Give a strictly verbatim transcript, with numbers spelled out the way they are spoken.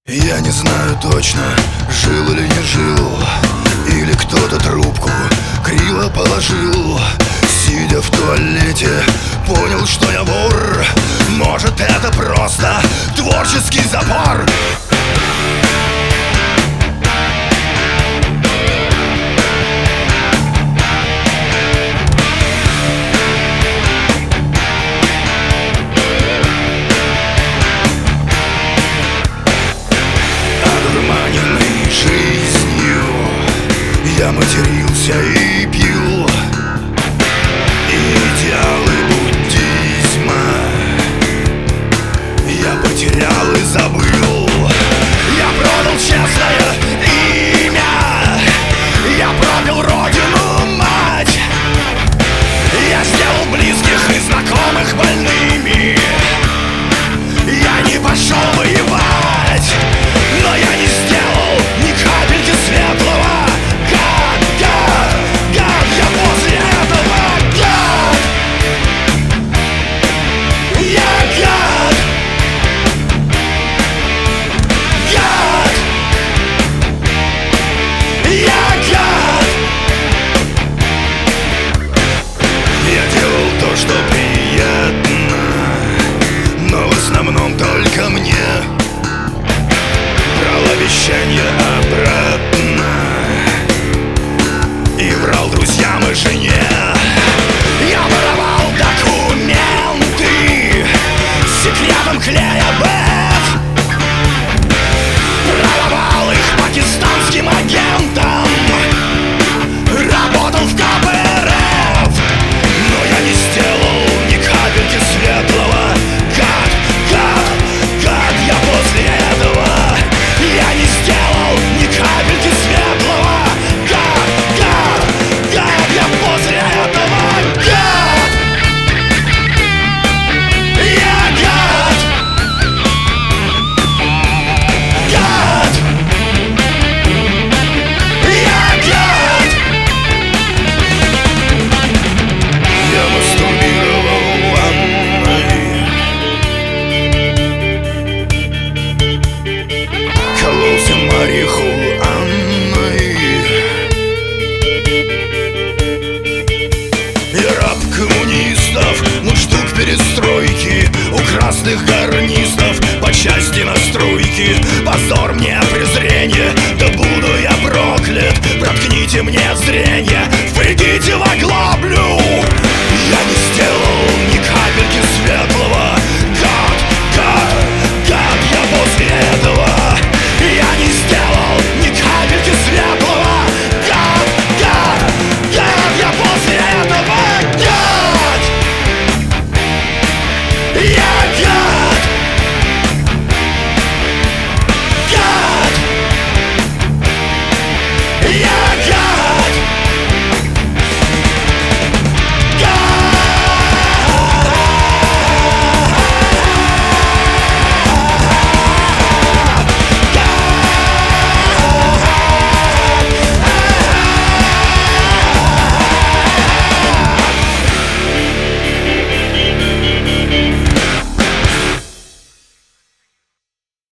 Я не знаю точно, жил или не жил, или кто-то трубку криво положил. Сидя в туалете, понял, что я вор. Может, это просто творческий запор. Одурманенный жизнью, я матерился и пил. Идеалы буддизма я потерял и забыл. Я продал честное имя, я пропил родину, мать. Я сделал близких и знакомых больными. Я не пошел воевать, но я не сделал ни капельки светлого. Гад, гад, гад, я после этого гад. Я гад, гад, я гад. Я делал то, что приятно, но в основном только мне. Брал обещания обратно и врал друзьям и жене. Я воровал документы с секретом клея БЭФ, продавал их пакистанским агентам, работал в КПРФ, но я не сделал ни капельки светлого. Гад, гад, гад, я после этого. Я не сделал ни капельки светлого. Гад, гад, гад, я после этого гад. Я гад, гад, я гад. Я мастурбировал в ванной, кололся марихуаной. Я раб коммунистов, ну штук перестройки у красных гарнистов по части настройки. Позор мне, презрение, да буду я проклят. Проткните мне зрение,